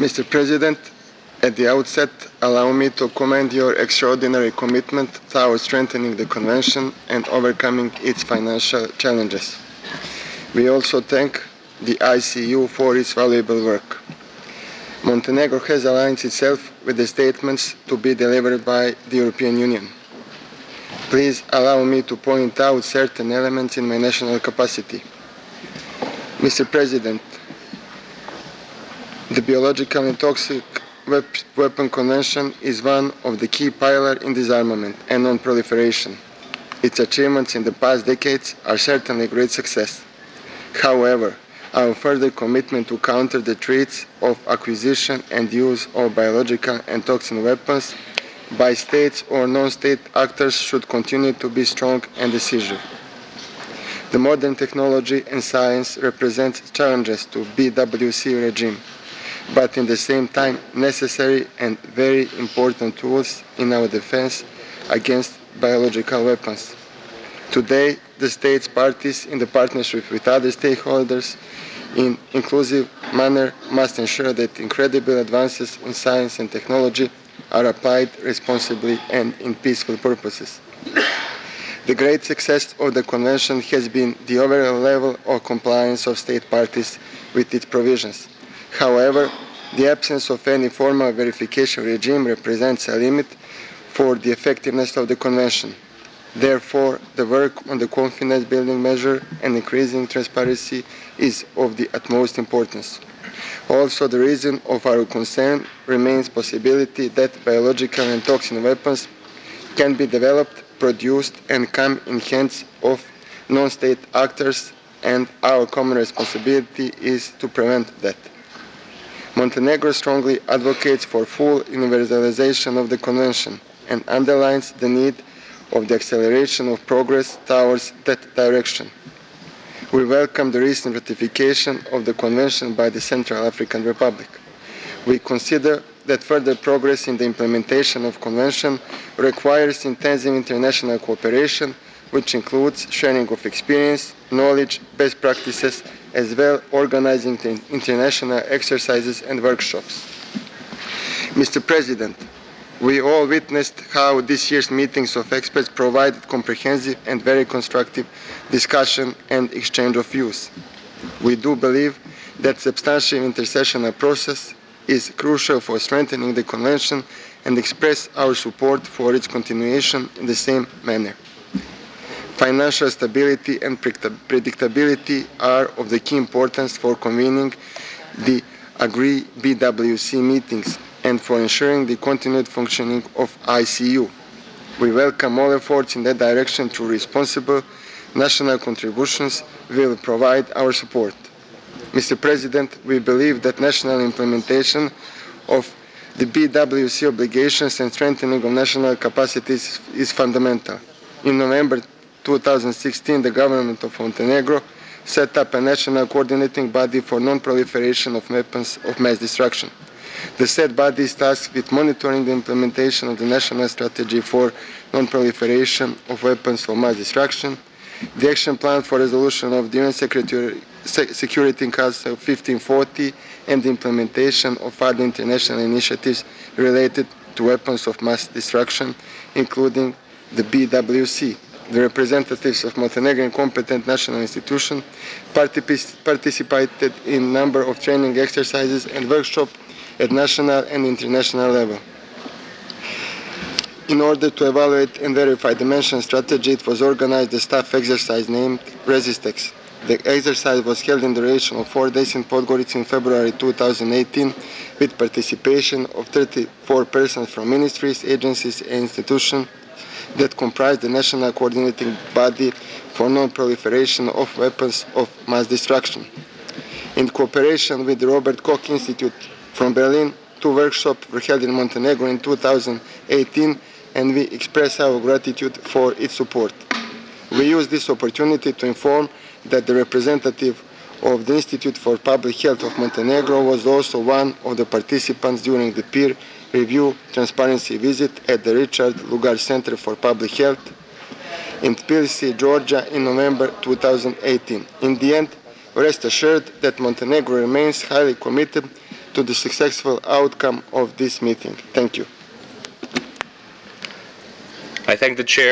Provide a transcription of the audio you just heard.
Mr. President, at the outset, allow me to commend your extraordinary commitment towards strengthening the Convention and overcoming its financial challenges. We also thank the ICU for its valuable work. Montenegro has aligned itself with the statements to be delivered by the European Union. Please allow me to point out certain elements in my national capacity. Mr. President, the Biological and Toxic Weapon Convention is one of the key pillars in disarmament and non-proliferation. Its achievements in the past decades are certainly a great success. However, our further commitment to counter the threats of acquisition and use of biological and toxic weapons by states or non-state actors should continue to be strong and decisive. The modern technology and science represent challenges to BWC regime, but in the same time necessary and very important tools in our defense against biological weapons. Today, the states parties, in the partnership with other stakeholders, in inclusive manner, must ensure that incredible advances in science and technology are applied responsibly and in peaceful purposes. The great success of the Convention has been the overall level of compliance of state parties with its provisions. However, the absence of any formal verification regime represents a limit for the effectiveness of the Convention. Therefore, the work on the confidence building measure and increasing transparency is of the utmost importance. Also, the reason of our concern remains the possibility that biological and toxic weapons can be developed, produced, and come in hands of non-state actors, and our common responsibility is to prevent that. Montenegro strongly advocates for full universalization of the Convention and underlines the need of the acceleration of progress towards that direction. We welcome the recent ratification of the Convention by the Central African Republic. We consider that further progress in the implementation of the Convention requires intensive international cooperation, which includes sharing of experience, knowledge, best practices, as well as organizing international exercises and workshops. Mr. President, we all witnessed how this year's meetings of experts provided comprehensive and very constructive discussion and exchange of views. We do believe that substantial intersessional process is crucial for strengthening the Convention and express our support for its continuation in the same manner. Financial stability and predictability are of the key importance for convening the agreed BWC meetings and for ensuring the continued functioning of ICU. We welcome all efforts in that direction through responsible national contributions. We will provide our support. Mr. President, we believe that national implementation of the BWC obligations and strengthening of national capacities is fundamental. In November 2016, the government of Montenegro set up a national coordinating body for non-proliferation of weapons of mass destruction. The said body is tasked with monitoring the implementation of the national strategy for non-proliferation of weapons of mass destruction, the action plan for resolution of the UN Security Council 1540, and the implementation of other international initiatives related to weapons of mass destruction, including the BWC. The representatives of Montenegrin competent national institutions participated in a number of training exercises and workshops at national and international level. In order to evaluate and verify the mentioned strategy, it was organized a staff exercise named Resistex. The exercise was held in the duration of 4 days in Podgorica in February 2018, with participation of 34 persons from ministries, agencies, and institutions that comprise the National Coordinating Body for Non-Proliferation of Weapons of Mass Destruction. In cooperation with the Robert Koch Institute from Berlin, 2 workshops were held in Montenegro in 2018, and we express our gratitude for its support. We use this opportunity to inform that the representative of the Institute for Public Health of Montenegro was also one of the participants during the peer review transparency visit at the Richard Lugar Center for Public Health in Tbilisi, Georgia in November 2018. In the end, rest assured that Montenegro remains highly committed to the successful outcome of this meeting. Thank you. I thank the chair.